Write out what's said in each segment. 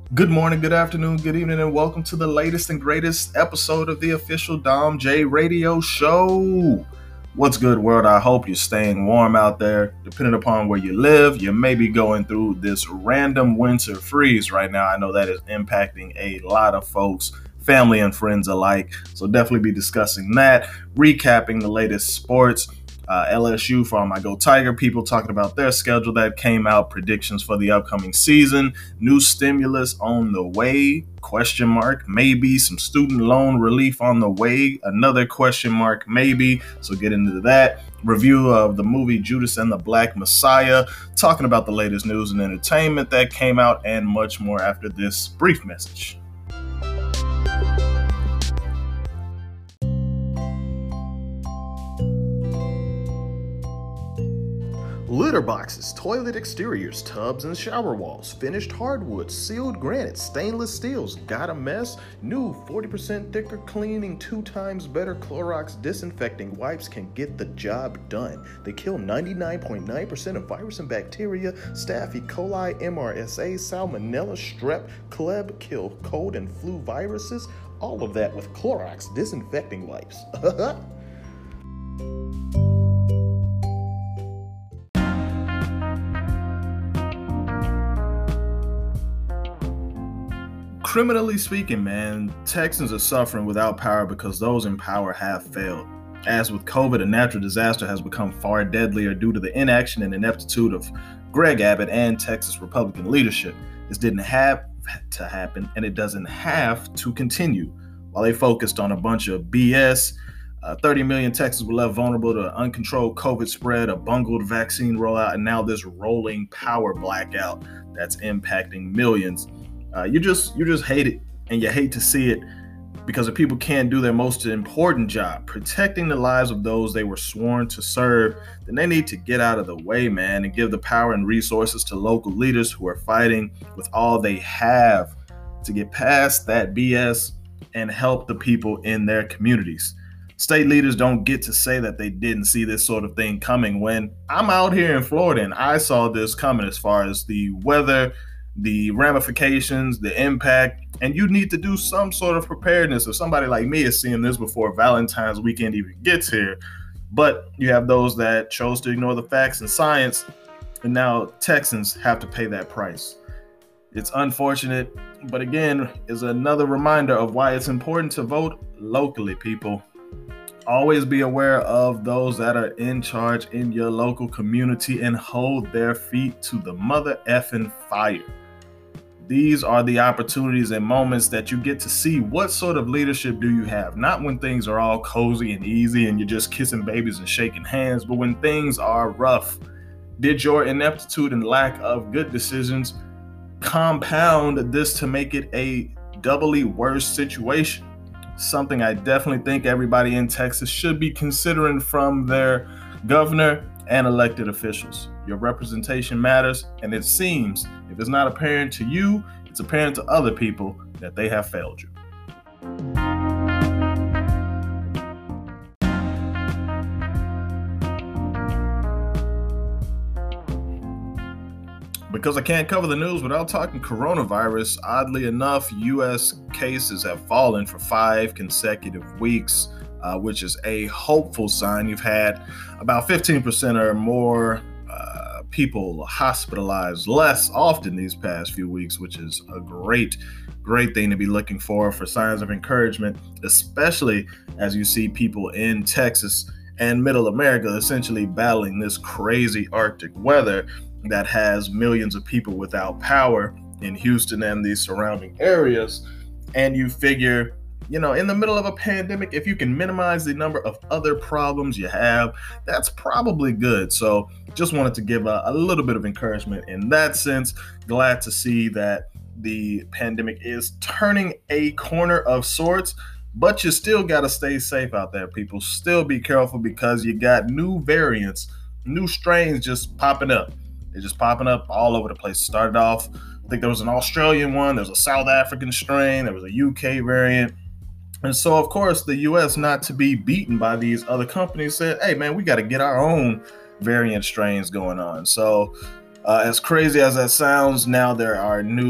Good morning, good afternoon, good evening, and welcome to the latest and greatest episode of the official Dom J Radio Show. What's good, world? I hope you're staying warm out there. Depending upon where you live, you may be going through this random winter freeze right now. I know that is impacting a lot of folks, family and friends alike. So definitely be discussing that, recapping the latest sports. LSU for all my Go Tiger people, talking about their schedule that came out, predictions for the upcoming season, new stimulus on the way, question mark, maybe some student loan relief on the way, another question mark, maybe. So get into that. Review of the movie Judas and the Black Messiah, talking about the latest news and entertainment that came out, and much more after this brief message. Litter boxes, toilet exteriors, tubs and shower walls, finished hardwoods, sealed granite, stainless steels. Got a mess? New 40% thicker cleaning, 2 times better Clorox disinfecting wipes can get the job done. They kill 99.9% of virus and bacteria, Staph, E. coli, MRSA, Salmonella, Strep, Kleb, kill cold and flu viruses. All of that with Clorox disinfecting wipes. Criminally speaking, man, Texans are suffering without power because those in power have failed. As with COVID, a natural disaster has become far deadlier due to the inaction and ineptitude of Greg Abbott and Texas Republican leadership. This didn't have to happen, and it doesn't have to continue. While they focused on a bunch of BS, 30 million Texans were left vulnerable to uncontrolled COVID spread, a bungled vaccine rollout, and now this rolling power blackout that's impacting millions. You just hate it, and you hate to see it, because if people can't do their most important job, protecting the lives of those they were sworn to serve, then they need to get out of the way, man, and give the power and resources to local leaders who are fighting with all they have to get past that BS and help the people in their communities. State leaders don't get to say that they didn't see this sort of thing coming, when I'm out here in Florida and I saw this coming as far as the weather, the ramifications, the impact, and you need to do some sort of preparedness. If somebody like me is seeing this before Valentine's weekend even gets here, but you have those that chose to ignore the facts and science, and now Texans have to pay that price. It's unfortunate, but again, is another reminder of why it's important to vote locally, people. Always be aware of those that are in charge in your local community and hold their feet to the mother effing fire. These are the opportunities and moments that you get to see what sort of leadership do you have. Not when things are all cozy and easy and you're just kissing babies and shaking hands, but when things are rough. Did your ineptitude and lack of good decisions compound this to make it a doubly worse situation? Something I definitely think everybody in Texas should be considering from their governor and elected officials. Your representation matters, and it seems if it's not apparent to you, it's apparent to other people that they have failed you. Because I can't cover the news without talking coronavirus, oddly enough, U.S. cases have fallen for 5 consecutive weeks, which is a hopeful sign. You've had about 15% or more people hospitalized less often these past few weeks, which is a great thing to be looking for signs of encouragement, especially as you see people in Texas and Middle America essentially battling this crazy Arctic weather that has millions of people without power in Houston and the surrounding areas. And you figure, in the middle of a pandemic, if you can minimize the number of other problems you have, that's probably good. So just wanted to give a little bit of encouragement in that sense. Glad to see that the pandemic is turning a corner of sorts, but you still got to stay safe out there, people. Still be careful, because you got new variants, new strains just popping up. They're just popping up all over the place. Started off, I think there was an Australian one, there was a South African strain, there was a UK variant. And so, of course, the U.S., not to be beaten by these other companies, said, hey, man, we got to get our own variant strains going on. So as crazy as that sounds, now there are new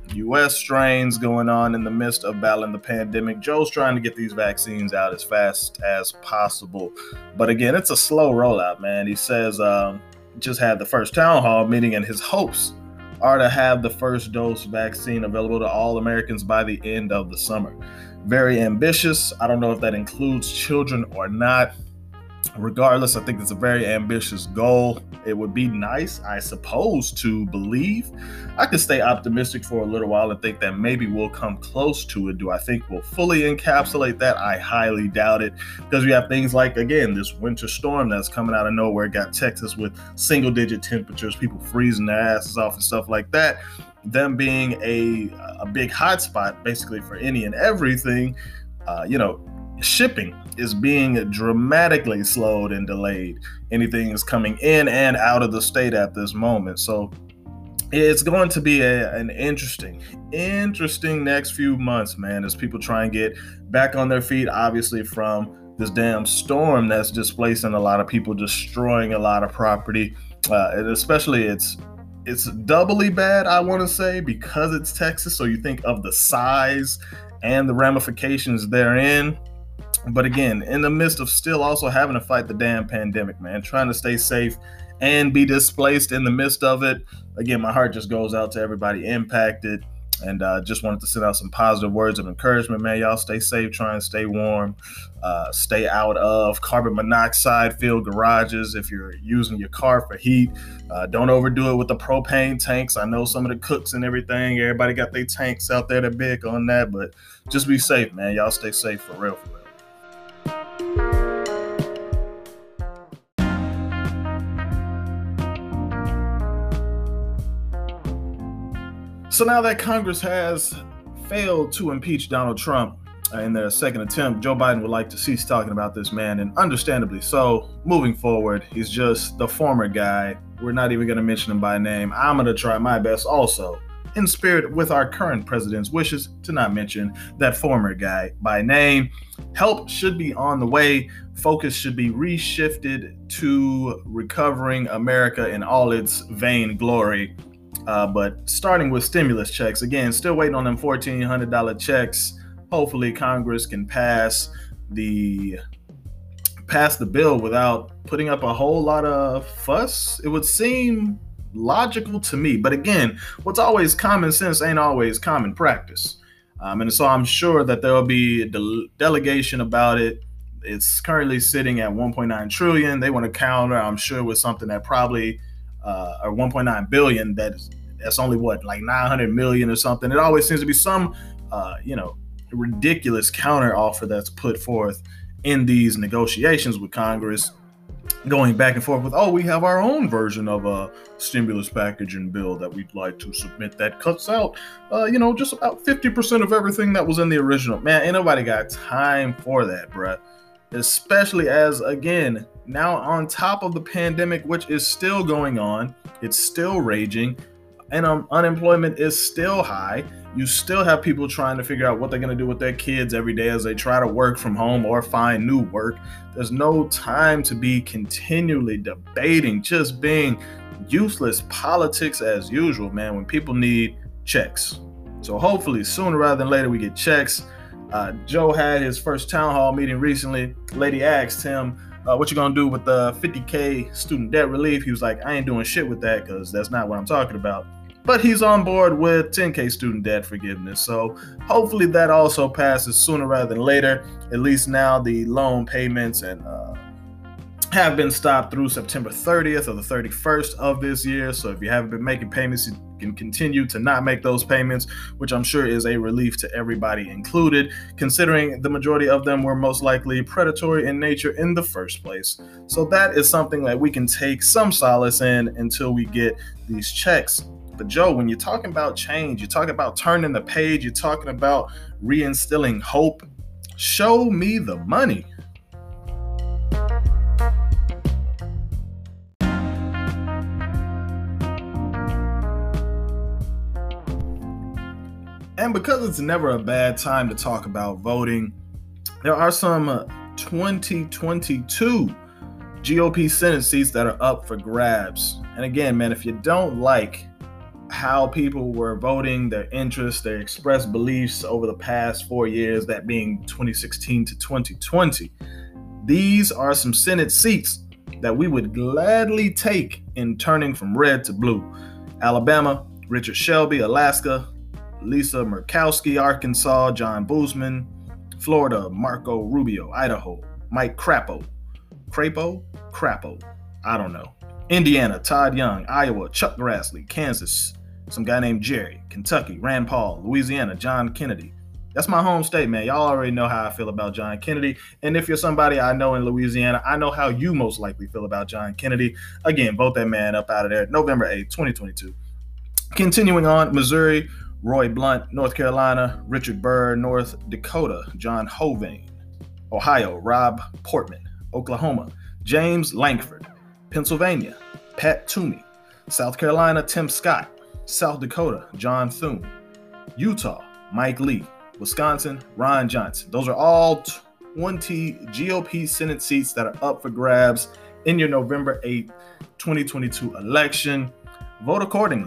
U.S. strains going on in the midst of battling the pandemic. Joe's trying to get these vaccines out as fast as possible. But again, it's a slow rollout, man. He says just had the first town hall meeting, and his hopes are to have the first dose vaccine available to all Americans by the end of the summer. Very ambitious. I don't know if that includes children or not. Regardless, I think it's a very ambitious goal. It would be nice, I suppose, to believe. I can stay optimistic for a little while and think that maybe we'll come close to it. Do I think we'll fully encapsulate that? I highly doubt it, because we have things like, again, this winter storm that's coming out of nowhere, got Texas with single-digit temperatures, people freezing their asses off and stuff like that. Them being a big hotspot, basically, for any and everything, shipping is being dramatically slowed and delayed. Anything is coming in and out of the state at this moment. So it's going to be an interesting next few months, man, as people try and get back on their feet, obviously, from this damn storm that's displacing a lot of people, destroying a lot of property. And especially it's doubly bad, I want to say, because it's Texas. So you think of the size and the ramifications therein. But again, in the midst of still also having to fight the damn pandemic, man, trying to stay safe and be displaced in the midst of it. Again, my heart just goes out to everybody impacted, and just wanted to send out some positive words of encouragement, man. Y'all stay safe, try and stay warm, stay out of carbon monoxide filled garages. If you're using your car for heat, don't overdo it with the propane tanks. I know some of the cooks and everything, everybody got their tanks out there, they're big on that, but just be safe, man. Y'all stay safe for real, for real. So now that Congress has failed to impeach Donald Trump in their second attempt, Joe Biden would like to cease talking about this man, and understandably so. Moving forward, he's just the former guy. We're not even going to mention him by name. I'm going to try my best also, in spirit with our current president's wishes, to not mention that former guy by name. Help should be on the way. Focus should be reshifted to recovering America in all its vain glory. But starting with stimulus checks, again, still waiting on them $1,400 checks. Hopefully Congress can pass the bill without putting up a whole lot of fuss. It would seem logical to me. But again, what's always common sense ain't always common practice. And so I'm sure that there will be a delegation about it. It's currently sitting at 1.9 trillion. They want to counter, I'm sure, with something that probably or 1.9 billion. That's only like 900 million or something. It always seems to be some, ridiculous counter offer that's put forth in these negotiations with Congress, going back and forth with, we have our own version of a stimulus package and bill that we'd like to submit that cuts out, just about 50% of everything that was in the original. Man, ain't nobody got time for that, bruh. Especially as, again, now on top of the pandemic, which is still going on, it's still raging, and unemployment is still high. You still have people trying to figure out what they're going to do with their kids every day as they try to work from home or find new work. There's no time to be continually debating, just being useless politics as usual, man, when people need checks. So hopefully sooner rather than later we get checks. Joe had his first town hall meeting recently. Lady asked him, what you gonna do with the $50K student debt relief? He was like, I ain't doing shit with that, because that's not what I'm talking about. But he's on board with $10K student debt forgiveness. So hopefully that also passes sooner rather than later. At least now the loan payments and have been stopped through September 30th or the 31st of this year. So if you haven't been making payments, you can continue to not make those payments, which I'm sure is a relief to everybody included, considering the majority of them were most likely predatory in nature in the first place. So that is something that we can take some solace in until we get these checks. But Joe, when you're talking about change, you're talking about turning the page, you're talking about reinstilling hope, show me the money. And because it's never a bad time to talk about voting, there are some 2022 GOP Senate seats that are up for grabs. And again, man, if you don't like how people were voting, their interests, their expressed beliefs over the past 4 years, that being 2016 to 2020. These are some Senate seats that we would gladly take in turning from red to blue. Alabama, Richard Shelby, Alaska; Lisa Murkowski, Arkansas; John Boozman, Florida; Marco Rubio, Idaho; Mike Crapo, I don't know. Indiana, Todd Young; Iowa, Chuck Grassley; Kansas, some guy named Jerry; Kentucky, Rand Paul; Louisiana, John Kennedy. That's my home state, man. Y'all already know how I feel about John Kennedy. And if you're somebody I know in Louisiana, I know how you most likely feel about John Kennedy. Again, vote that man up out of there. November 8th, 2022. Continuing on, Missouri, Roy Blunt; North Carolina, Richard Burr; North Dakota, John Hoeven; Ohio, Rob Portman; Oklahoma, James Lankford; Pennsylvania, Pat Toomey; South Carolina, Tim Scott; South Dakota, John Thune; Utah, Mike Lee; Wisconsin, Ron Johnson. Those are all 20 GOP Senate seats that are up for grabs in your November 8th, 2022 election. Vote accordingly.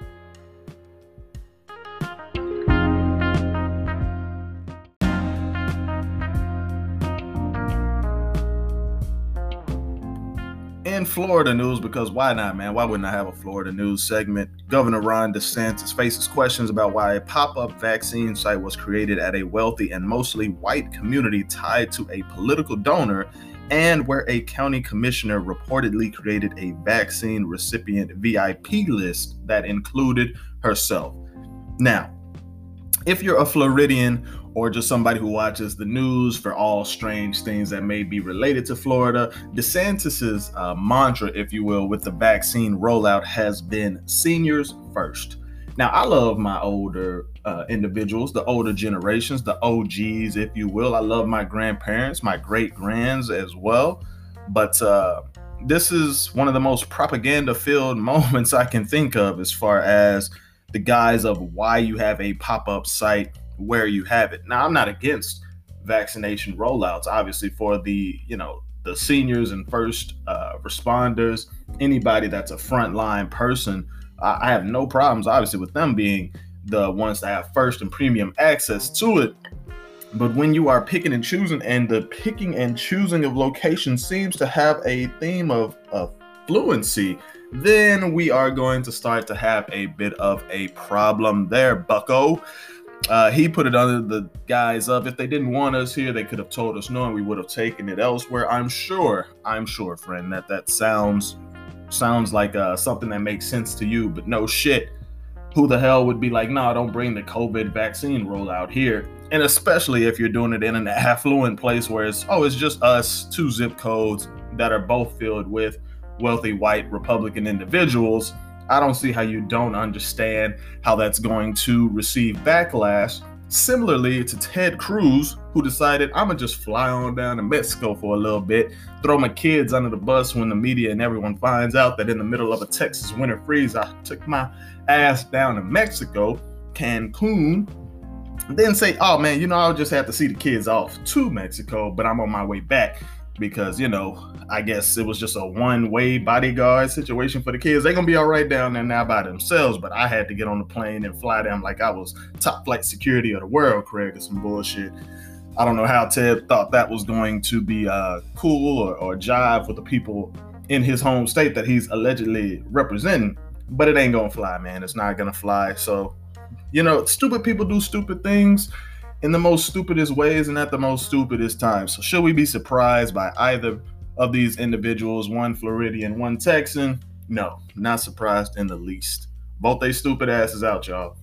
In Florida news, because why not, man? Why wouldn't I have a Florida news segment? Governor Ron DeSantis faces questions about why a pop-up vaccine site was created at a wealthy and mostly white community tied to a political donor, and where a county commissioner reportedly created a vaccine recipient VIP list that included herself. Now, if you're a Floridian or just somebody who watches the news for all strange things that may be related to Florida, DeSantis's mantra, if you will, with the vaccine rollout has been seniors first. Now, I love my older individuals, the older generations, the OGs, if you will. I love my grandparents, my great-grands as well. But this is one of the most propaganda-filled moments I can think of as far as the guise of why you have a pop-up site where you have it. Now, I'm not against vaccination rollouts, obviously, for the seniors and first responders, anybody that's a frontline person. I have no problems, obviously, with them being the ones that have first and premium access to it. But when you are picking and choosing, and the picking and choosing of location seems to have a theme of fluency, then we are going to start to have a bit of a problem there, bucko. He put it under the guise of, if they didn't want us here, they could have told us no, and we would have taken it elsewhere. I'm sure, friend, that sounds like something that makes sense to you, but no shit. Who the hell would be like, no, don't bring the COVID vaccine rollout here? And especially if you're doing it in an affluent place where it's just us, 2 zip codes that are both filled with wealthy white Republican individuals. I don't see how you don't understand how that's going to receive backlash. Similarly to Ted Cruz, who decided, I'm going to just fly on down to Mexico for a little bit, throw my kids under the bus when the media and everyone finds out that in the middle of a Texas winter freeze, I took my ass down to Mexico, Cancun, then say, oh man, I'll just have to see the kids off to Mexico, but I'm on my way back. Because, I guess it was just a one-way bodyguard situation for the kids. They're going to be all right down there now by themselves, but I had to get on the plane and fly down like I was top flight security of the world, Craig, or some bullshit. I don't know how Ted thought that was going to be cool or jive with the people in his home state that he's allegedly representing, but it ain't going to fly, man. It's not going to fly. So, stupid people do stupid things in the most stupidest ways and at the most stupidest times. So should we be surprised by either of these individuals, one Floridian, one Texan? No, not surprised in the least. Vote they stupid asses out, y'all.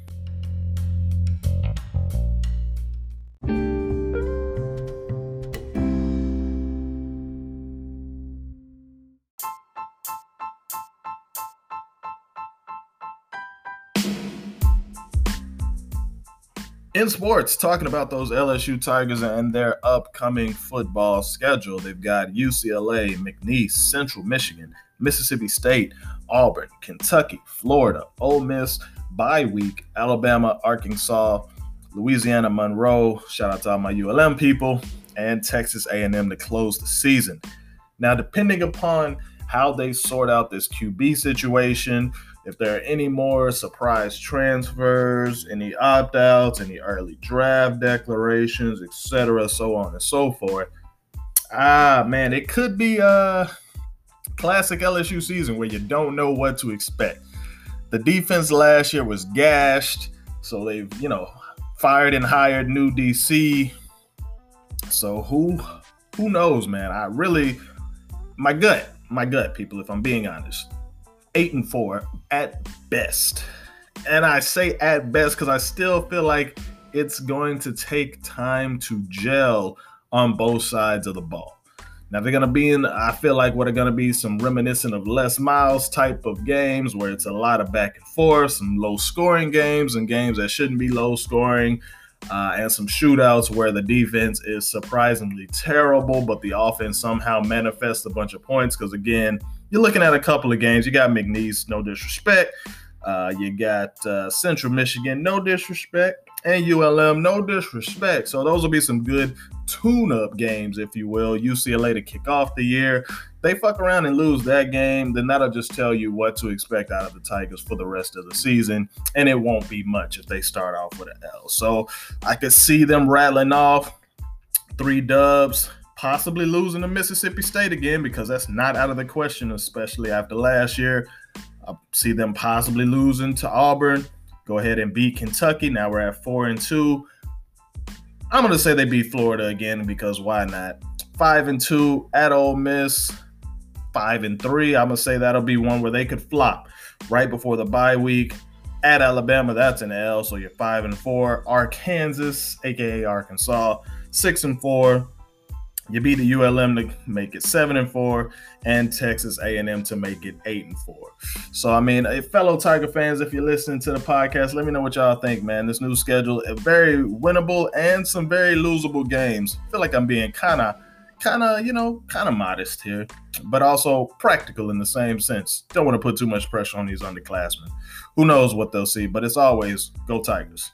In sports, talking about those LSU Tigers and their upcoming football schedule. They've got UCLA, McNeese, Central Michigan, Mississippi State, Auburn, Kentucky, Florida, Ole Miss, bye week, Alabama, Arkansas, Louisiana, Monroe, shout out to all my ULM people, and Texas A&M to close the season. Now, depending upon how they sort out this QB situation, if there are any more surprise transfers, any opt-outs, any early draft declarations, etc., so on and so forth. Man, it could be a classic LSU season where you don't know what to expect. The defense last year was gashed, so they've, fired and hired new DC. So who knows, man? My gut, people, if I'm being honest, 8-4 at best. And I say at best because I still feel like it's going to take time to gel on both sides of the ball. Now they're going to be I feel like what are going to be some reminiscent of Les Miles type of games where it's a lot of back and forth, some low scoring games and games that shouldn't be low scoring, and some shootouts where the defense is surprisingly terrible, but the offense somehow manifests a bunch of points. Because again, you're looking at a couple of games. You got McNeese, no disrespect. You got Central Michigan, no disrespect. And ULM, no disrespect. So those will be some good tune-up games, if you will. UCLA to kick off the year. They fuck around and lose that game, then that'll just tell you what to expect out of the Tigers for the rest of the season. And it won't be much if they start off with an L. So I could see them rattling off 3 dubs, possibly losing to Mississippi State again, because that's not out of the question, especially after last year. I see them possibly losing to Auburn. Go ahead and beat Kentucky. Now we're at 4-2. I'm going to say they beat Florida again because why not? 5-2 at Ole Miss. 5-3. I'm going to say that'll be one where they could flop right before the bye week. At Alabama, that's an L, so you're 5-4. Arkansas, a.k.a. Arkansas, 6-4. You beat the ULM to make it 7-4, and Texas A&M to make it 8-4. So, I mean, fellow Tiger fans, if you're listening to the podcast, let me know what y'all think, man. This new schedule, very winnable and some very losable games. I feel like I'm being kind of modest here, but also practical in the same sense. Don't want to put too much pressure on these underclassmen. Who knows what they'll see, but it's always go Tigers.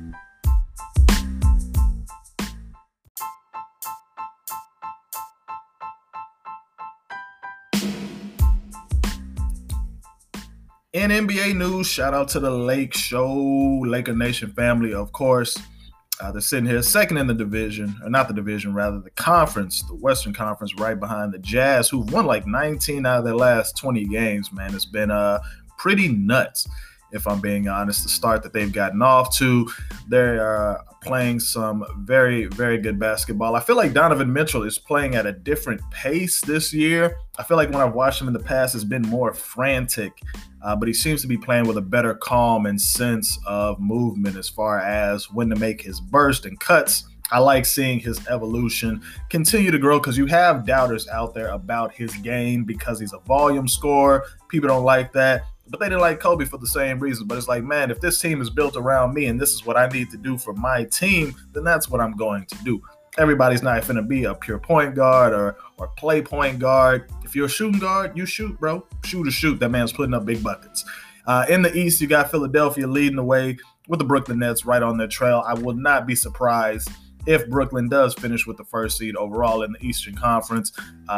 In NBA news, shout out to the Lake Show, Laker Nation family, of course. They're sitting here second in the division, or not the division, rather the conference, the Western Conference, right behind the Jazz, who've won like 19 out of their last 20 games, man. It's been pretty nuts, if I'm being honest, the start that they've gotten off to. They're playing some very, very good basketball. I feel like Donovan Mitchell is playing at a different pace this year. I feel like when I've watched him in the past, it's been more frantic, but he seems to be playing with a better calm and sense of movement as far as when to make his burst and cuts. I like seeing his evolution continue to grow because you have doubters out there about his game because he's a volume scorer. People don't like that. But they didn't like Kobe for the same reason. But it's like, man, if this team is built around me and this is what I need to do for my team, then that's what I'm going to do. Everybody's not going to be a pure point guard or play point guard. If you're a shooting guard, you shoot, bro. Shoot or shoot. That man's putting up big buckets. In the East, you got Philadelphia leading the way with the Brooklyn Nets right on their trail. I will not be surprised if Brooklyn does finish with the first seed overall in the Eastern Conference.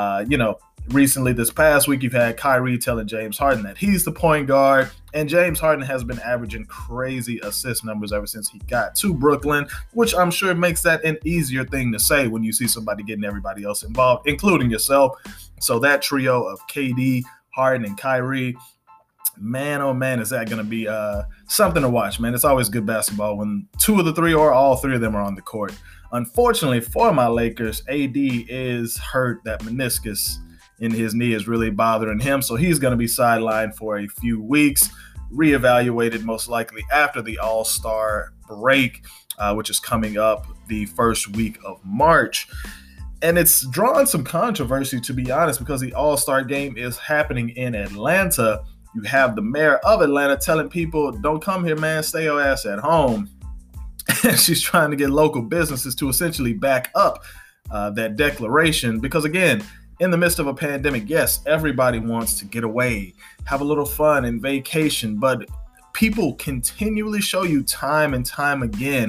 Recently, this past week, you've had Kyrie telling James Harden that he's the point guard, and James Harden has been averaging crazy assist numbers ever since he got to Brooklyn, which I'm sure makes that an easier thing to say when you see somebody getting everybody else involved, including yourself. So that trio of KD, Harden, and Kyrie, man, oh man, is that going to be something to watch, man. It's always good basketball when 2 of the 3 or all 3 of them are on the court. Unfortunately for my Lakers, AD is hurt. That meniscus in his knee is really bothering him, so he's going to be sidelined for a few weeks, reevaluated most likely after the All-Star break, which is coming up the first week of March. And it's drawn some controversy, to be honest, because the All-Star game is happening in Atlanta. You have the mayor of Atlanta telling people, don't come here, man, stay your ass at home. And she's trying to get local businesses to essentially back up that declaration because, again, in the midst of a pandemic, yes, everybody wants to get away, have a little fun and vacation, but people continually show you time and time again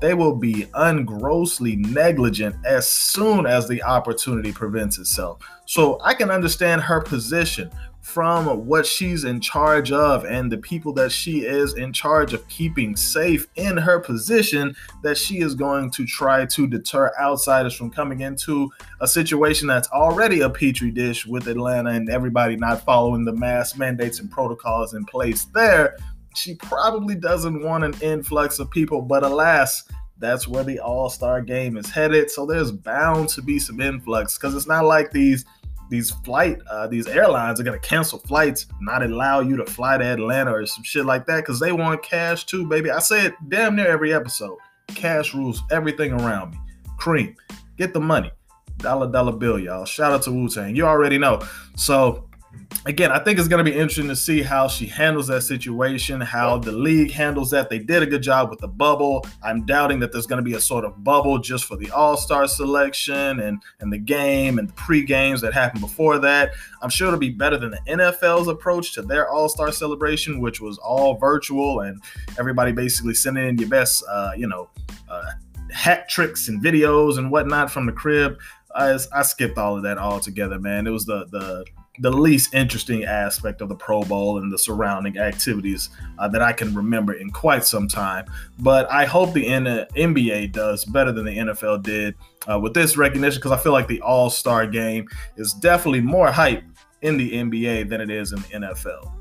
they will be ungrossly negligent as soon as the opportunity presents itself. So I can understand her position from what she's in charge of and the people that she is in charge of keeping safe in her position, that she is going to try to deter outsiders from coming into a situation that's already a petri dish with Atlanta and everybody not following the mask mandates and protocols in place there. She probably doesn't want an influx of people, but alas, that's where the All-Star game is headed. So there's bound to be some influx, because it's not like these airlines are going to cancel flights, not allow you to fly to Atlanta or some shit like that, because they want cash too, baby. I say it damn near every episode. Cash rules everything around me. Cream, get the money. Dollar bill, y'all. Shout out to Wu-Tang. You already know. So again, I think it's going to be interesting to see how she handles that situation, how the league handles that. They did a good job with the bubble. I'm doubting that there's going to be a sort of bubble just for the All-Star selection and the game and the pre-games that happened before that. I'm sure it'll be better than the NFL's approach to their All-Star celebration, which was all virtual and everybody basically sending in your best, hat tricks and videos and whatnot from the crib. I skipped all of that altogether, man. It was the least interesting aspect of the Pro Bowl and the surrounding activities that I can remember in quite some time. But I hope the NBA does better than the NFL did with this recognition, because I feel like the All-Star game is definitely more hype in the NBA than it is in the NFL.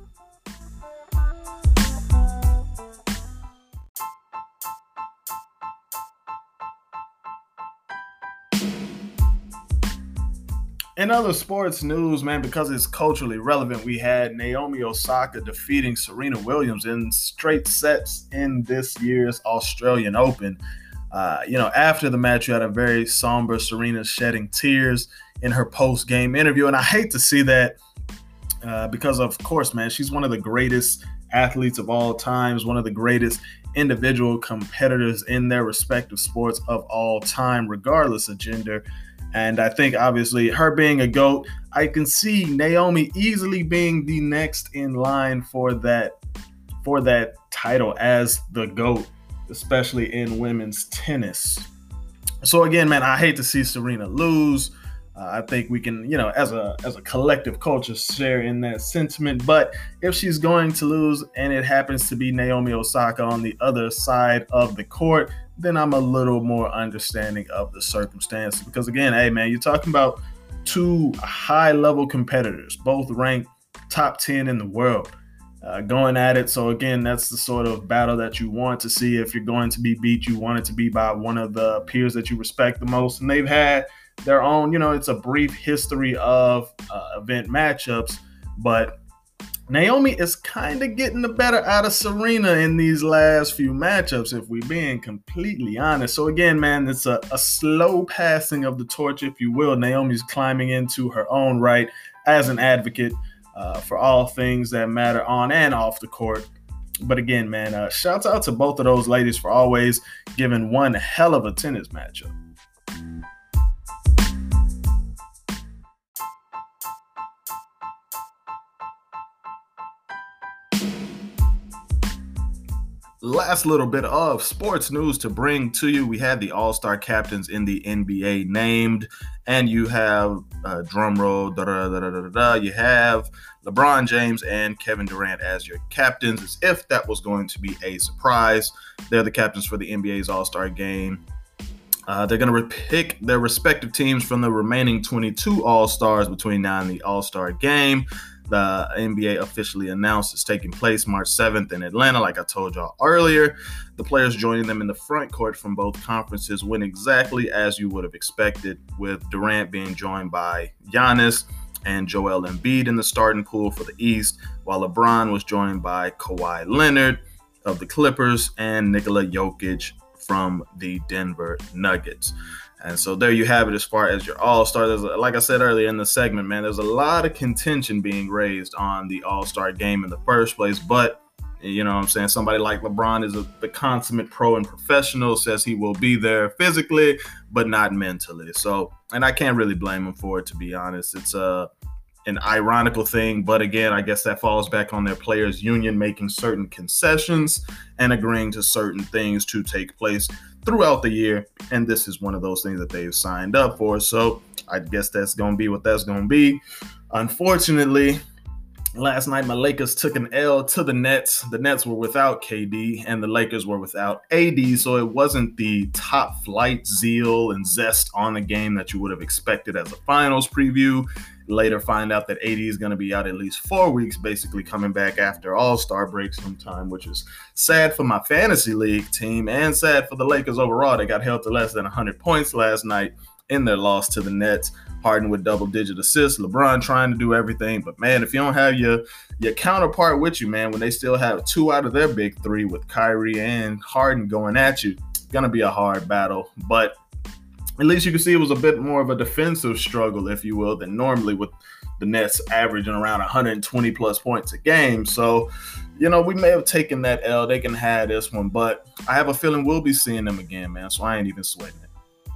In other sports news, man, because it's culturally relevant, we had Naomi Osaka defeating Serena Williams in straight sets in this year's Australian Open. After the match, you had a very somber Serena shedding tears in her post-game interview. And I hate to see that because, of course, man, she's one of the greatest athletes of all times, one of the greatest individual competitors in their respective sports of all time, regardless of gender. And I think, obviously, her being a GOAT, I can see Naomi easily being the next in line for that title as the GOAT, especially in women's tennis. So again, man, I hate to see Serena lose. I think we can, as a collective culture, share in that sentiment. But if she's going to lose and it happens to be Naomi Osaka on the other side of the court, then I'm a little more understanding of the circumstances. Because again, hey man, you're talking about two high-level competitors, both ranked top 10 in the world, going at it. So again, that's the sort of battle that you want to see. If you're going to be beat, you want it to be by one of the peers that you respect the most. And they've had their own, it's a brief history of event matchups, but Naomi is kind of getting the better out of Serena in these last few matchups, if we're being completely honest. So again, man, it's a slow passing of the torch, if you will. Naomi's climbing into her own right as an advocate for all things that matter on and off the court. But again, man, shouts out to both of those ladies for always giving one hell of a tennis matchup. Last little bit of sports news to bring to you. We had the All-Star captains in the NBA named, and you have, drum roll, you have LeBron James and Kevin Durant as your captains, as if that was going to be a surprise. They're the captains for the NBA's All-Star game. They're going to pick their respective teams from the remaining 22 All-Stars between now and the All-Star game. The NBA officially announced it's taking place March 7th in Atlanta, like I told y'all earlier. The players joining them in the front court from both conferences went exactly as you would have expected, with Durant being joined by Giannis and Joel Embiid in the starting pool for the East, while LeBron was joined by Kawhi Leonard of the Clippers and Nikola Jokic from the Denver Nuggets. And so there you have it as far as your All-Star. Like I said earlier in the segment, man, there's a lot of contention being raised on the All-Star game in the first place. But, you know what I'm saying, somebody like LeBron is the consummate pro and professional, says he will be there physically, but not mentally. So, and I can't really blame him for it, to be honest. It's an ironical thing, but again, I guess that falls back on their players' union making certain concessions and agreeing to certain things to take place throughout the year, and this is one of those things that they've signed up for. So I guess that's going to be what that's going to be. Unfortunately, last night my Lakers took an L to the Nets. The Nets were without KD and the Lakers were without AD, so it wasn't the top flight zeal and zest on the game that you would have expected as a finals preview. Later find out that AD is going to be out at least 4 weeks, basically coming back after All-Star break sometime, which is sad for my fantasy league team and sad for the Lakers overall. They got held to less than 100 points last night in their loss to the Nets. Harden with double-digit assists, LeBron trying to do everything. But, man, if you don't have your counterpart with you, man, when they still have 2 out of their big 3 with Kyrie and Harden going at you, it's going to be a hard battle. But at least you can see it was a bit more of a defensive struggle, if you will, than normally with the Nets averaging around 120-plus points a game. So, we may have taken that L. They can have this one. But I have a feeling we'll be seeing them again, man, so I ain't even sweating it.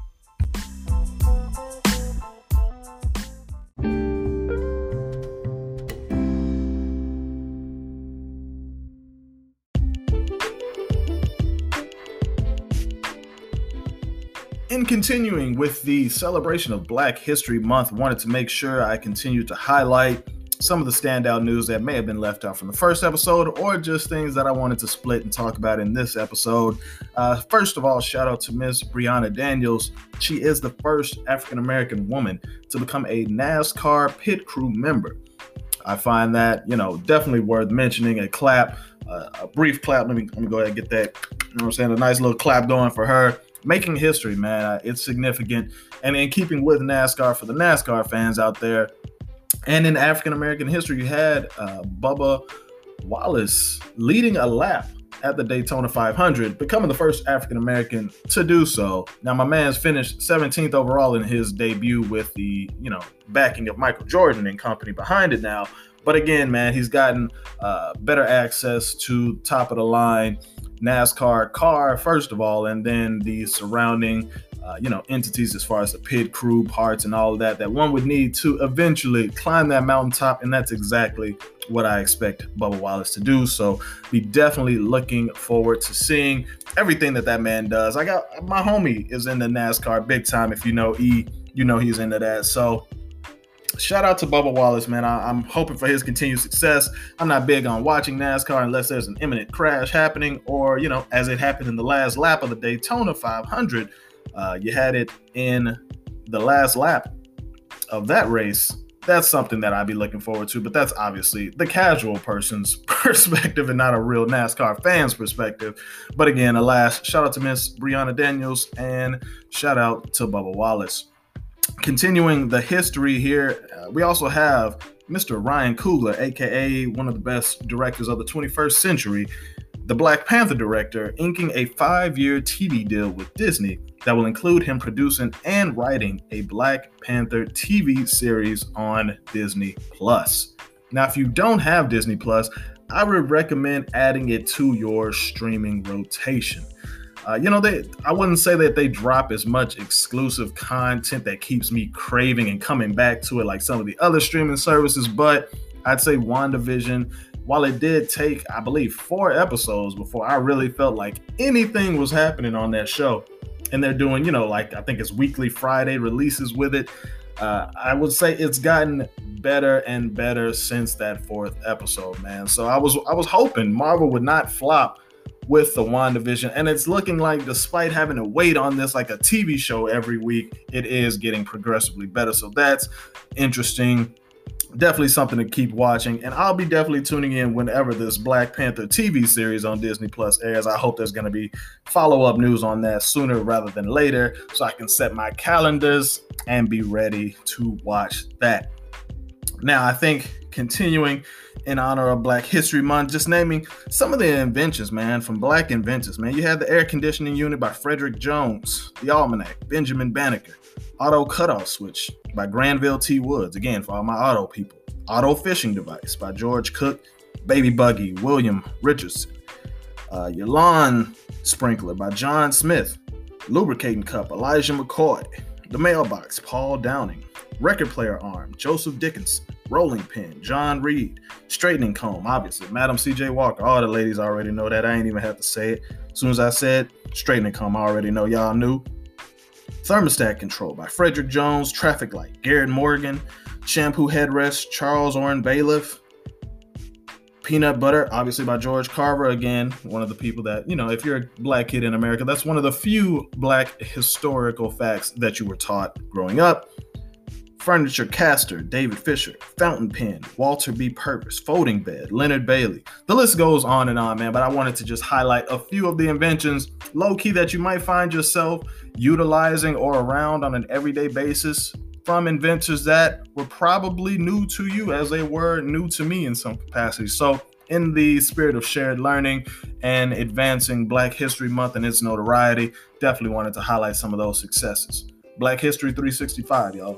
In continuing with the celebration of Black History Month, wanted to make sure I continue to highlight some of the standout news that may have been left out from the first episode, or just things that I wanted to split and talk about in this episode. First of all, shout out to Miss Breonna Daniels. She is the first African-American woman to become a NASCAR pit crew member. I find that, definitely worth mentioning. A clap, a brief clap. Let me go ahead and get that, a nice little clap going for her. Making history, man. It's significant. And in keeping with NASCAR, for the NASCAR fans out there, and in African-American history, you had Bubba Wallace leading a lap at the Daytona 500, becoming the first African-American to do so. Now, my man's finished 17th overall in his debut with the, backing of Michael Jordan and company behind it now. But again, man, he's gotten better access to top of the line NASCAR car, first of all, and then the surrounding, entities as far as the pit crew parts and all of that one would need to eventually climb that mountaintop. And that's exactly what I expect Bubba Wallace to do. So be definitely looking forward to seeing everything that man does. I got my homie is into NASCAR big time. If you know E, he's into that. So shout out to Bubba Wallace, man. I'm hoping for his continued success. I'm not big on watching NASCAR unless there's an imminent crash happening or, as it happened in the last lap of the Daytona 500. You had it in the last lap of that race. That's something that I'd be looking forward to, but that's obviously the casual person's perspective and not a real NASCAR fan's perspective. But again, alas, shout out to Miss Breonna Daniels and shout out to Bubba Wallace. Continuing the history here, we also have Mr. Ryan Coogler, aka one of the best directors of the 21st century, the Black Panther director, inking a 5-year TV deal with Disney that will include him producing and writing a Black Panther TV series on Disney+. Now, if you don't have Disney+, I would recommend adding it to your streaming rotation. I wouldn't say that they drop as much exclusive content that keeps me craving and coming back to it like some of the other streaming services, but I'd say WandaVision, while it did take, I believe, 4 episodes before I really felt like anything was happening on that show, and they're doing, I think it's weekly Friday releases with it, I would say it's gotten better and better since that 4th episode, man. So I was hoping Marvel would not flop with the WandaVision, and it's looking like, despite having to wait on this like a TV show every week, it is getting progressively better. So that's interesting. Definitely something to keep watching, and I'll be definitely tuning in whenever this Black Panther TV series on Disney Plus airs. I hope there's going to be follow-up news on that sooner rather than later, so I can set my calendars and be ready to watch that. Now, I think continuing in honor of Black History Month, just naming some of the inventions, man, from Black inventors, man. You had the air conditioning unit by Frederick Jones, the Almanac, Benjamin Banneker, auto cutoff switch by Granville T. Woods, again, for all my auto people, auto fishing device by George Cook, baby buggy, William Richardson, your lawn sprinkler by John Smith, lubricating cup, Elijah McCoy, the mailbox, Paul Downing, record player arm, Joseph Dickinson, rolling pin, John Reed, straightening comb, obviously, Madam C.J. Walker. All the ladies already know that. I ain't even have to say it. As soon as I said straightening comb, I already know y'all knew. Thermostat control by Frederick Jones, traffic light, Garrett Morgan, shampoo headrest, Charles Orrin Bailiff, peanut butter, obviously by George Carver. Again, one of the people that, if you're a black kid in America, that's one of the few black historical facts that you were taught growing up. Furniture caster, David Fisher, fountain pen, Walter B. Purvis, folding bed, Leonard Bailey. The list goes on and on, man, but I wanted to just highlight a few of the inventions, low-key, that you might find yourself utilizing or around on an everyday basis from inventors that were probably new to you as they were new to me in some capacity. So in the spirit of shared learning and advancing Black History Month and its notoriety, definitely wanted to highlight some of those successes. Black History 365, y'all.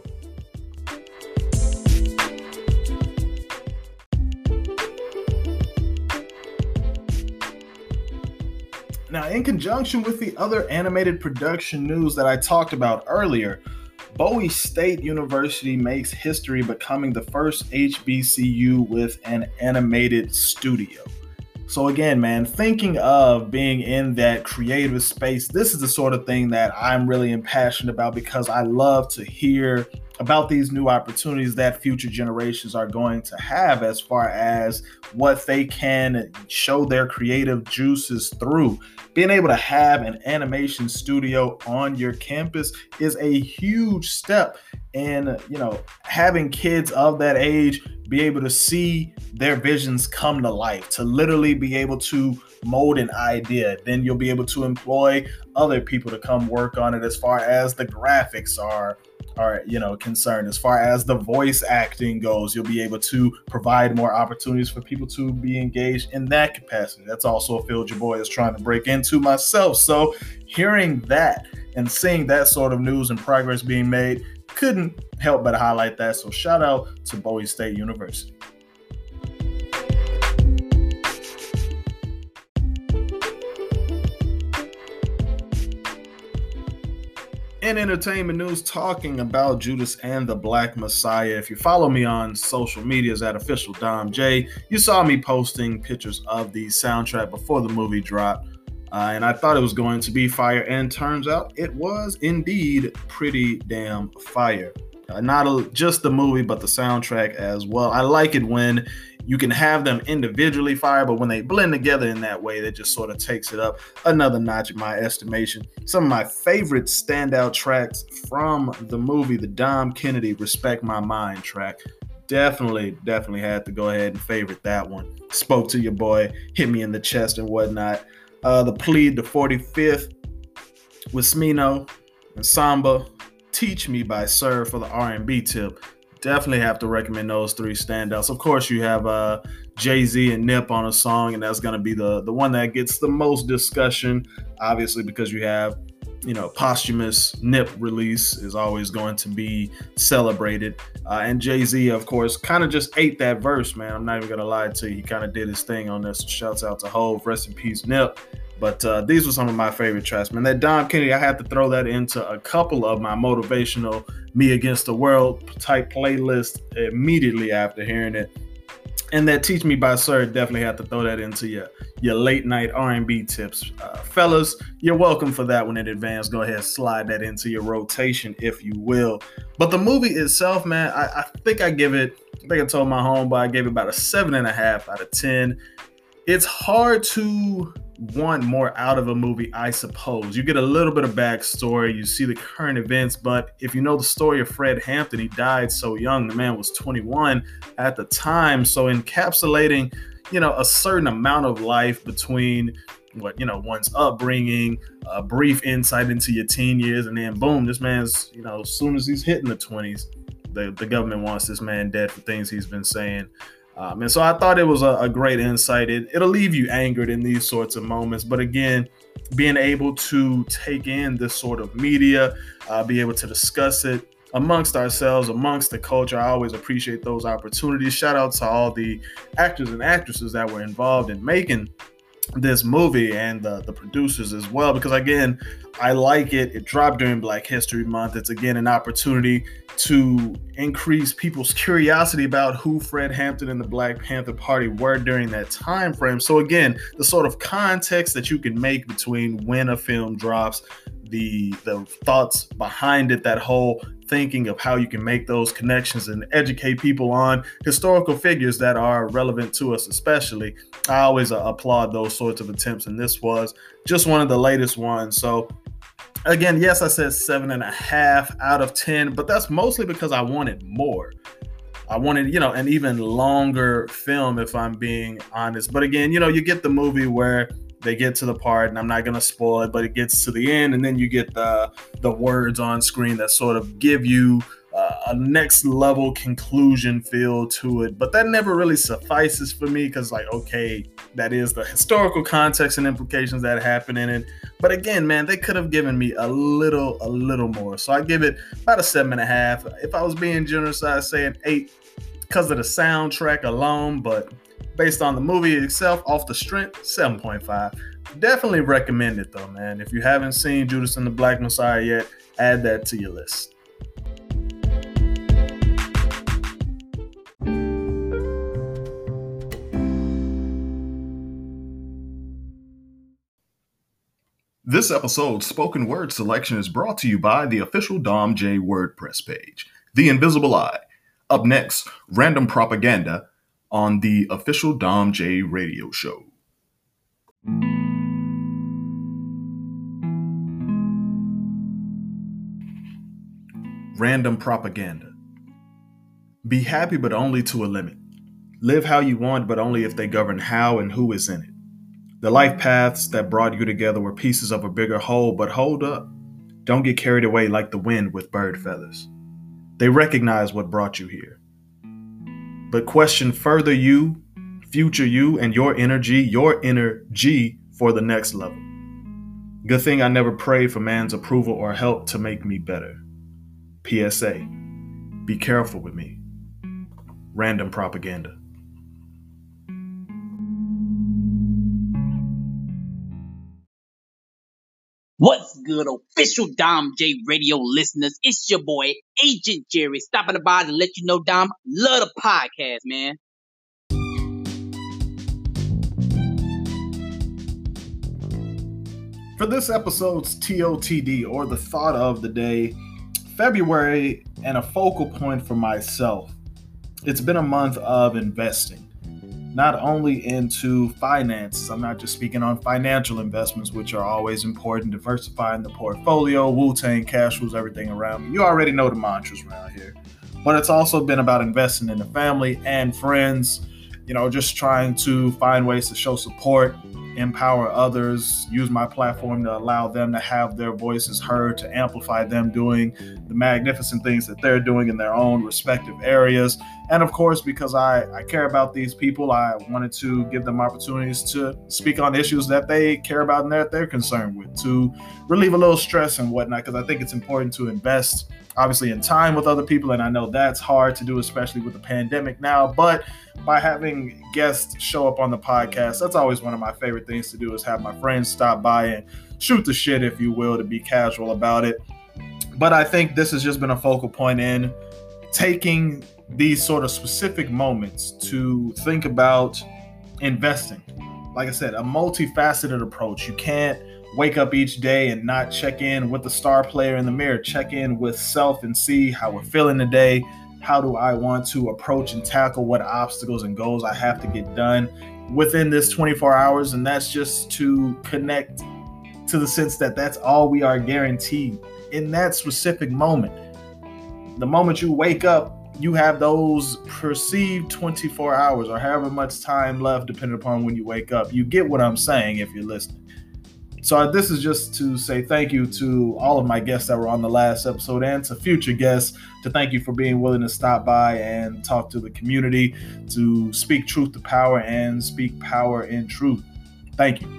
Now, in conjunction with the other animated production news that I talked about earlier, Bowie State University makes history becoming the first HBCU with an animated studio. So again, man, thinking of being in that creative space, this is the sort of thing that I'm really impassioned about because I love to hear about these new opportunities that future generations are going to have as far as what they can show their creative juices through. Being able to have an animation studio on your campus is a huge step. And, having kids of that age be able to see their visions come to life, to literally be able to mold an idea. Then you'll be able to employ other people to come work on it as far as the graphics are concerned. As far as the voice acting goes, you'll be able to provide more opportunities for people to be engaged in that capacity. That's also a field your boy is trying to break into myself. So hearing that and seeing that sort of news and progress being made, couldn't help but highlight that. So shout out to Bowie State University. In entertainment news, talking about Judas and the Black Messiah. If you follow me on social medias at official Dom J, you saw me posting pictures of the soundtrack before the movie dropped. And I thought it was going to be fire, and turns out it was indeed pretty damn fire. Not just the movie, but the soundtrack as well. I like it when you can have them individually fire, but when they blend together in that way, that just sort of takes it up another notch in my estimation. Some of my favorite standout tracks from the movie, the Dom Kennedy Respect My Mind track. Definitely had to go ahead and favorite that one. Spoke to your boy, hit me in the chest and whatnot. The Plead, the 45th with Smino and Samba, Teach Me by Sir for the R&B tip. Definitely have to recommend those three standouts. Of course, you have Jay-Z and Nip on a song, and that's going to be the one that gets the most discussion, obviously, because you have, posthumous Nip release is always going to be celebrated. And Jay-Z, of course, kind of just ate that verse, man. I'm not even going to lie to you. He kind of did his thing on this. Shouts out to Hov. Rest in peace, Nip. But these were some of my favorite tracks, man. That Dom Kennedy, I had to throw that into a couple of my motivational Me Against the World type playlists immediately after hearing it. And that Teach Me by Sir, definitely have to throw that into your late night R&B tips. Fellas, you're welcome for that one in advance. Go ahead, slide that into your rotation, if you will. But the movie itself, man, I think I told my homeboy I gave it about a 7.5 out of 10. It's hard to want more out of a movie, I suppose. You get a little bit of backstory, you see the current events, but if you know the story of Fred Hampton, he died so young. The man was 21 at the time. So encapsulating, a certain amount of life between one's upbringing, a brief insight into your teen years, and then boom, this man's, as soon as he's hitting the 20s, the government wants this man dead for things he's been saying. And so I thought it was a great insight. It'll leave you angered in these sorts of moments. But again, being able to take in this sort of media, be able to discuss it amongst ourselves, amongst the culture, I always appreciate those opportunities. Shout out to all the actors and actresses that were involved in making this movie and the producers as well, because again, I like it. It dropped during Black History Month. It's again an opportunity to increase people's curiosity about who Fred Hampton and the Black Panther Party were during that time frame. So again, the sort of context that you can make between when a film drops, the thoughts behind it, that whole thinking of how you can make those connections and educate people on historical figures that are relevant to us, especially. I always applaud those sorts of attempts, and this was just one of the latest ones. So again, yes, I said 7.5 out of 10, but that's mostly because I wanted more. I wanted, an even longer film, if I'm being honest. But again, you get the movie where they get to the part, and I'm not going to spoil it, but it gets to the end, and then you get the words on screen that sort of give you a next level conclusion feel to it. But that never really suffices for me, because okay, that is the historical context and implications that happen in it. But again, man, they could have given me a little more. So I give it about a 7.5. If I was being generous, I'd say an 8 because of the soundtrack alone. But based on the movie itself, off the strength, 7.5. Definitely recommend it though, man. If you haven't seen Judas and the Black Messiah yet, add that to your list. This episode's spoken word selection is brought to you by the official Dom J WordPress page, The Invisible Eye. Up next, random propaganda on the official Dom J radio show. Random propaganda. Be happy, but only to a limit. Live how you want, but only if they govern how and who is in it. The life paths that brought you together were pieces of a bigger whole, but hold up. Don't get carried away like the wind with bird feathers. They recognize what brought you here. But question further you, future you, and your inner G for the next level. Good thing I never prayed for man's approval or help to make me better. PSA, be careful with me. Random propaganda. What's good, official Dom J radio listeners? It's your boy, Agent Jerry, stopping by to let you know Dom love the podcast, man. For this episode's TOTD, or the thought of the day, February and a focal point for myself. It's been a month of investing. Not only into finances, I'm not just speaking on financial investments, which are always important, diversifying the portfolio, Wu-Tang cash rules, everything around me. You already know the mantras around here. But it's also been about investing in the family and friends, just trying to find ways to show support, empower others, use my platform to allow them to have their voices heard, to amplify them doing the magnificent things that they're doing in their own respective areas. And of course, because I care about these people, I wanted to give them opportunities to speak on issues that they care about and that they're concerned with, to relieve a little stress and whatnot, because I think it's important to invest, obviously, in time with other people. And I know that's hard to do, especially with the pandemic now. But by having guests show up on the podcast, that's always one of my favorite things to do, is have my friends stop by and shoot the shit, if you will, to be casual about it. But I think this has just been a focal point in taking these sort of specific moments to think about investing. Like I said, a multifaceted approach. You can't wake up each day and not check in with the star player in the mirror. Check in with self and see how we're feeling today. How do I want to approach and tackle what obstacles and goals I have to get done within this 24 hours? And that's just to connect to the sense that that's all we are guaranteed in that specific moment. The moment you wake up, you have those perceived 24 hours or however much time left, depending upon when you wake up. You get what I'm saying if you're listening. So this is just to say thank you to all of my guests that were on the last episode, and to future guests, to thank you for being willing to stop by and talk to the community, to speak truth to power and speak power in truth. Thank you.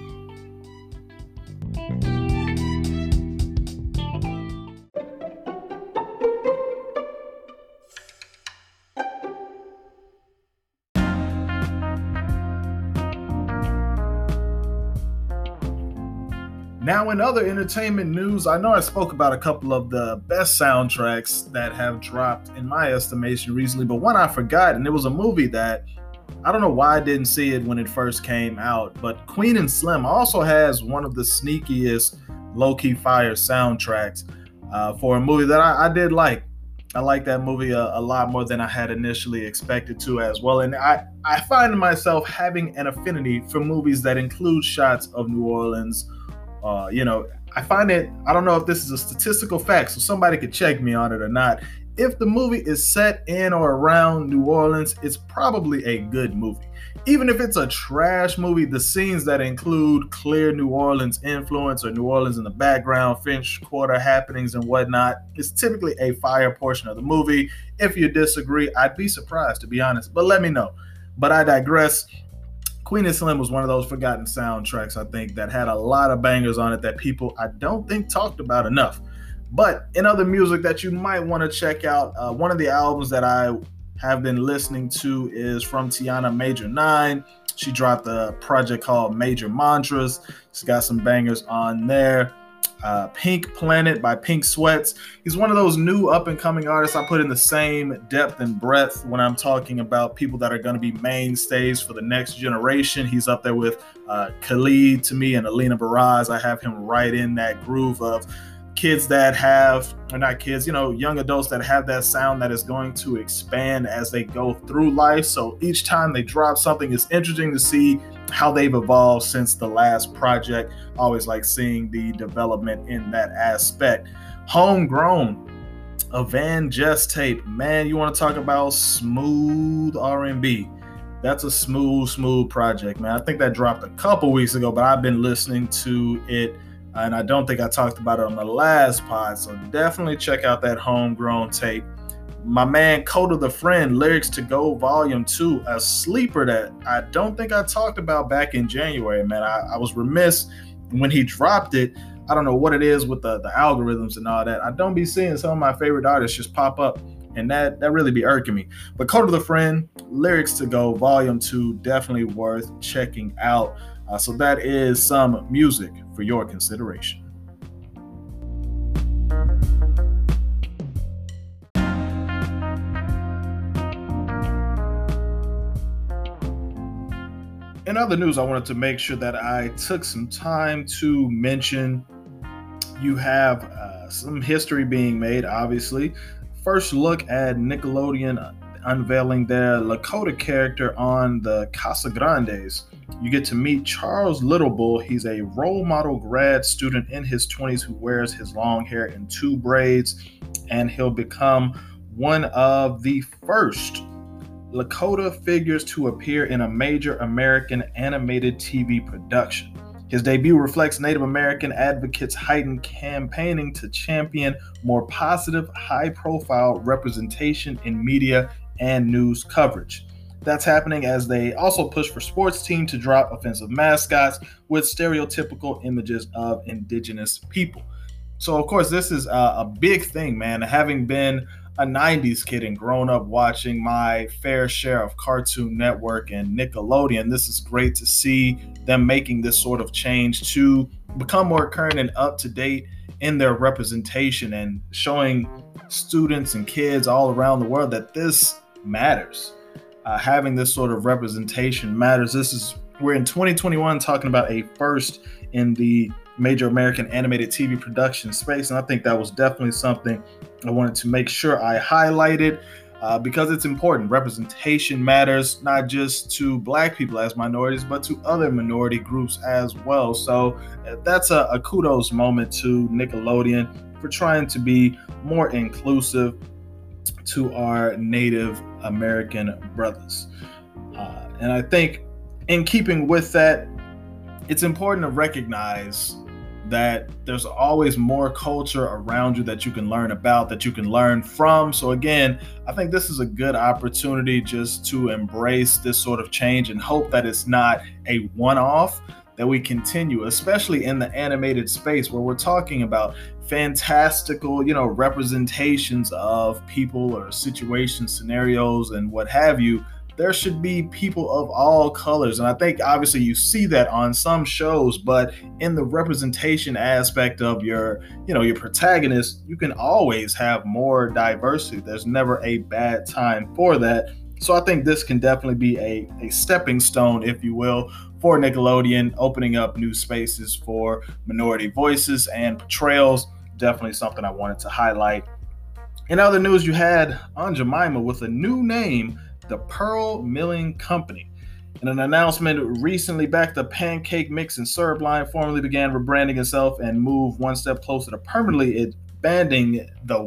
Now, in other entertainment news, I know I spoke about a couple of the best soundtracks that have dropped in my estimation recently, but one I forgot, and it was a movie that I don't know why I didn't see it when it first came out, but Queen and Slim also has one of the sneakiest low-key fire soundtracks for a movie that I did like. I like that movie a lot more than I had initially expected to as well. And I find myself having an affinity for movies that include shots of New Orleans. I find it, I don't know if this is a statistical fact, so somebody could check me on it or not. If the movie is set in or around New Orleans, it's probably a good movie. Even if it's a trash movie, the scenes that include clear New Orleans influence or New Orleans in the background, French Quarter happenings and whatnot, is typically a fire portion of the movie. If you disagree, I'd be surprised, to be honest, but let me know. But I digress. Queen and Slim was one of those forgotten soundtracks, I think, that had a lot of bangers on it that people, I don't think, talked about enough. But in other music that you might want to check out, one of the albums that I have been listening to is from Tiana Major 9. She dropped a project called Major Mantras. She's got some bangers on there. Pink Planet by Pink Sweats. He's one of those new up-and-coming artists I put in the same depth and breadth when I'm talking about people that are going to be mainstays for the next generation. He's up there with Khalid to me and Alina Baraz. I have him right in that groove of kids that have, or not kids, young adults that have that sound that is going to expand as they go through life. So each time they drop something, it's interesting to see how they've evolved since the last project. I always like seeing the development in that aspect. Homegrown, a Van Jess tape. Man, you want to talk about smooth R&B. That's a smooth project, man. I think that dropped a couple weeks ago, but I've been listening to it, and I don't think I talked about it on the last pod, so definitely check out that Homegrown tape. My man Coda the Friend, Lyrics to Go Volume 2, a sleeper that I don't think I talked about back in January, man. I was remiss when he dropped it. I don't know what it is with the algorithms and all that. I don't be seeing some of my favorite artists just pop up, and that really be irking me. But Coda the Friend, Lyrics to Go Volume 2, definitely worth checking out. So that is some music for your consideration. In other news, I wanted to make sure that I took some time to mention you have some history being made, obviously. First look at Nickelodeon unveiling their Lakota character on the Casa Grandes. You get to meet Charles Littlebull. He's a role model grad student in his 20s who wears his long hair in 2 braids, and he'll become one of the first Lakota figures to appear in a major American animated TV production. His debut reflects Native American advocates' heightened campaigning to champion more positive, high-profile representation in media and news coverage. That's happening as they also push for sports teams to drop offensive mascots with stereotypical images of indigenous people. So, of course, this is a big thing, man. Having been a 90s kid and grown up watching my fair share of Cartoon Network and Nickelodeon, this is great to see them making this sort of change to become more current and up to date in their representation and showing students and kids all around the world that this matters. Having this sort of representation matters. We're in 2021 talking about a first in the major American animated TV production space, and I think that was definitely something I wanted to make sure I highlighted because it's important. Representation matters, not just to Black people as minorities, but to other minority groups as well. So that's a kudos moment to Nickelodeon for trying to be more inclusive to our Native American brothers. And I think in keeping with that, it's important to recognize that there's always more culture around you that you can learn about, that you can learn from. So again, I think this is a good opportunity just to embrace this sort of change and hope that it's not a one-off, that we continue, especially in the animated space where we're talking about fantastical, representations of people or situations, scenarios, and what have you. there should be people of all colors. And I think obviously you see that on some shows, but in the representation aspect of your protagonist, you can always have more diversity. There's never a bad time for that. So I think this can definitely be a stepping stone, if you will, for Nickelodeon, opening up new spaces for minority voices and portrayals. Definitely something I wanted to highlight. In other news, you had Aunt Jemima with a new name, the Pearl Milling Company. In an announcement recently back, the pancake mix and syrup line formally began rebranding itself and moved one step closer to permanently expanding the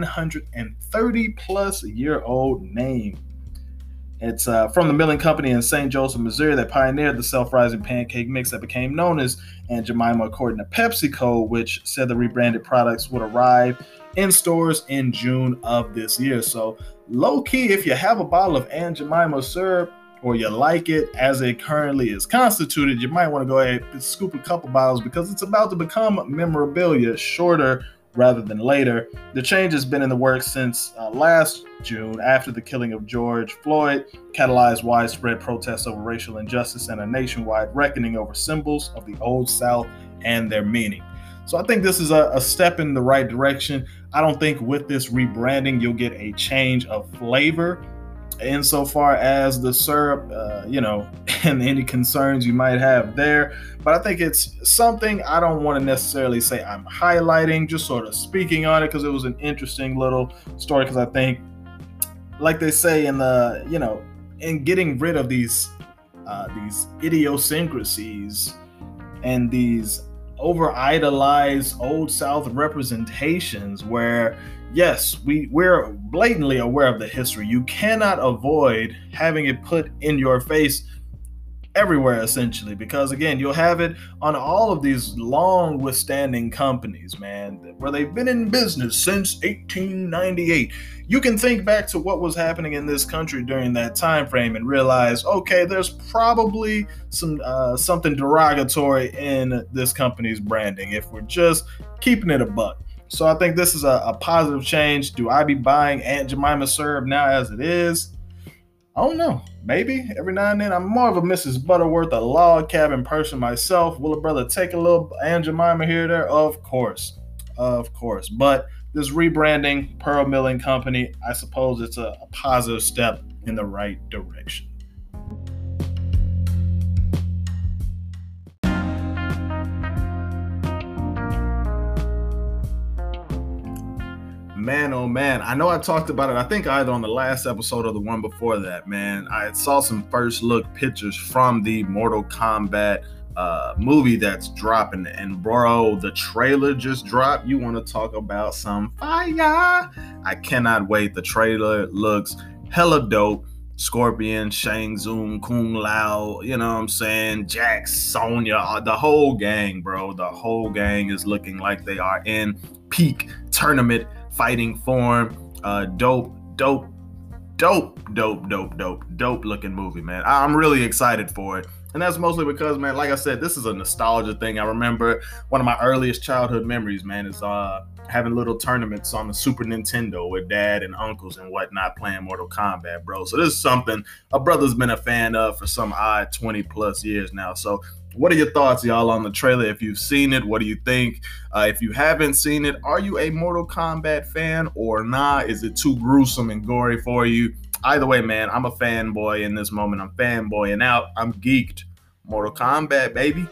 130-plus-year-old name. It's from the Milling Company in St. Joseph, Missouri, that pioneered the self-rising pancake mix that became known as Aunt Jemima, according to PepsiCo, which said the rebranded products would arrive in stores in June of this year. So low-key, if you have a bottle of Aunt Jemima syrup, or you like it as it currently is constituted, you might want to go ahead and scoop a couple bottles because it's about to become memorabilia, shorter rather than later. The change has been in the works since last June, after the killing of George Floyd catalyzed widespread protests over racial injustice and a nationwide reckoning over symbols of the Old South and their meaning. So I think this is a step in the right direction. I don't think with this rebranding you'll get a change of flavor insofar as the syrup, and any concerns you might have there. But I think it's something I don't want to necessarily say I'm highlighting, just sort of speaking on it because it was an interesting little story. Because I think, like they say in in getting rid of these idiosyncrasies and these over-idolized Old South representations where, yes, we're blatantly aware of the history. You cannot avoid having it put in your face everywhere, essentially, because again, you'll have it on all of these long withstanding companies, man, where they've been in business since 1898. You can think back to what was happening in this country during that time frame and realize, okay, there's probably something derogatory in this company's branding if we're just keeping it a buck. So I think this is a positive change. Do I be buying Aunt Jemima syrup now as it is? I don't know. Maybe every now and then. I'm more of a Mrs. Butterworth, a log cabin person myself. Will a brother take a little Aunt Jemima here or there? Of course. But this rebranding, Pearl Milling Company, I suppose it's a positive step in the right direction. Man, oh man, I know I talked about it, I think either on the last episode or the one before that, man. I saw some first look pictures from the Mortal Kombat movie that's dropping, and bro, the trailer just dropped. You want to talk about some fire? I cannot wait. The trailer looks hella dope. Scorpion, Shang Tsung, Kung Lao, you know what I'm saying? Jax, Sonya, the whole gang, bro. The whole gang is looking like they are in peak tournament fighting form. Dope looking movie, man. I'm really excited for it. And that's mostly because, man, like I said, this is a nostalgia thing. I remember one of my earliest childhood memories, man, is having little tournaments on the Super Nintendo with dad and uncles and whatnot playing Mortal Kombat, bro. So this is something a brother's been a fan of for some odd 20 plus years now. So what are your thoughts, y'all, on the trailer? If you've seen it, what do you think? If you haven't seen it, are you a Mortal Kombat fan or not? Is it too gruesome and gory for you? Either way, man, I'm a fanboy in this moment. I'm fanboying out. I'm geeked. Mortal Kombat, baby.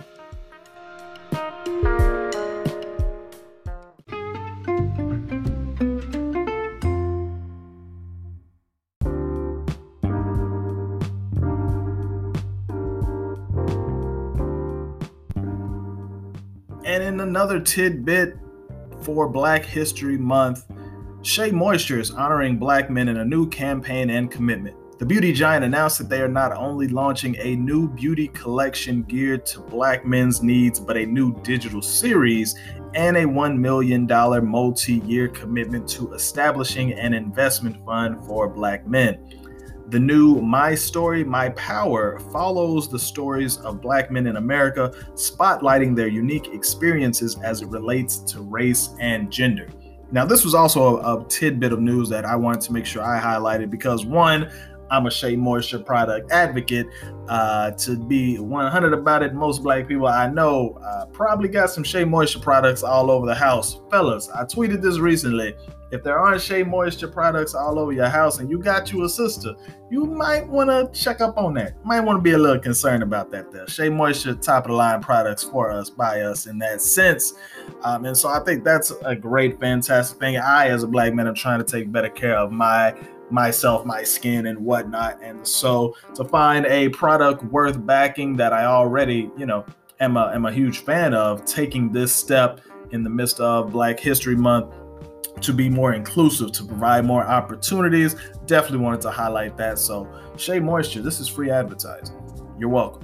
And in another tidbit for Black History Month, Shea Moisture is honoring Black men in a new campaign and commitment. The beauty giant announced that they are not only launching a new beauty collection geared to Black men's needs, but a new digital series and a $1 million multi-year commitment to establishing an investment fund for Black men. The new My Story, My Power follows the stories of Black men in America, spotlighting their unique experiences as it relates to race and gender. Now, this was also a tidbit of news that I wanted to make sure I highlighted because, one, I'm a Shea Moisture product advocate. To be 100 about it, most black people I know probably got some Shea Moisture products all over the house. Fellas, I tweeted this recently. If there aren't Shea Moisture products all over your house and you got you a sister, you might want to check up on that. Might want to be a little concerned about that there. Shea Moisture, top of the line products for us, by us in that sense. And so I think that's a great, fantastic thing. I, as a black man, am trying to take better care of myself, my skin and whatnot. And so to find a product worth backing that I already, am a huge fan of, taking this step in the midst of Black History Month to be more inclusive, to provide more opportunities. Definitely wanted to highlight that. So Shea Moisture, this is free advertising. You're welcome.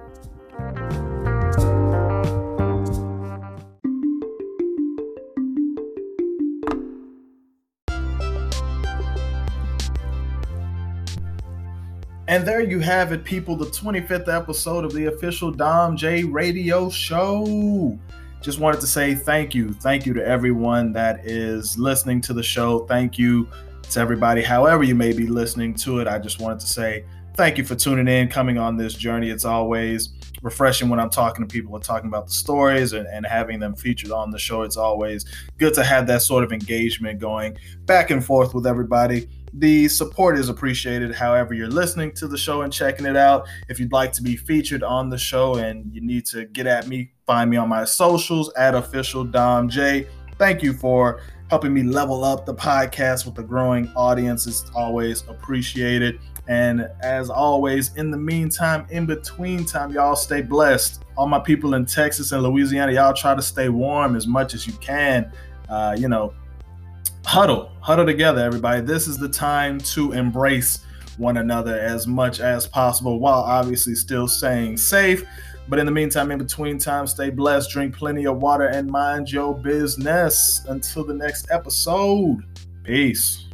And there you have it, people, the 25th episode of the official Dom J Radio Show. Just wanted to say thank you. Thank you to everyone that is listening to the show. Thank you to everybody, however you may be listening to it. I just wanted to say thank you for tuning in, coming on this journey. It's always refreshing when I'm talking to people and talking about the stories and having them featured on the show. It's always good to have that sort of engagement going back and forth with everybody. The support is appreciated, however you're listening to the show and checking it out. If you'd like to be featured on the show and you need to get at me, find me on my socials at official Dom J. Thank you for helping me level up the podcast with the growing audience. It's always appreciated. And as always, in the meantime, in between time, y'all stay blessed. All my people in Texas and Louisiana, y'all try to stay warm as much as you can. Huddle together, everybody. This is the time to embrace one another as much as possible while obviously still staying safe. But in the meantime, in between time, stay blessed, drink plenty of water, and mind your business. Until the next episode, peace.